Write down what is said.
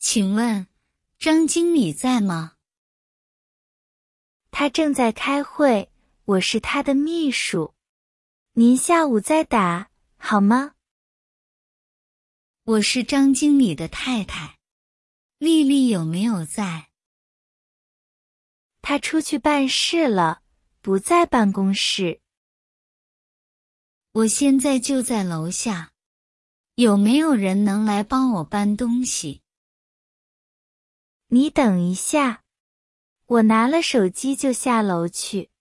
请问，张经理在吗？ 他正在开会，我是他的秘书。您下午再打，好吗？ 我是张经理的太太，丽丽有没有在？ 她出去办事了，不在办公室。 我现在就在楼下，有没有人能来帮我搬东西？ 你等一下，我拿了手机就下楼去。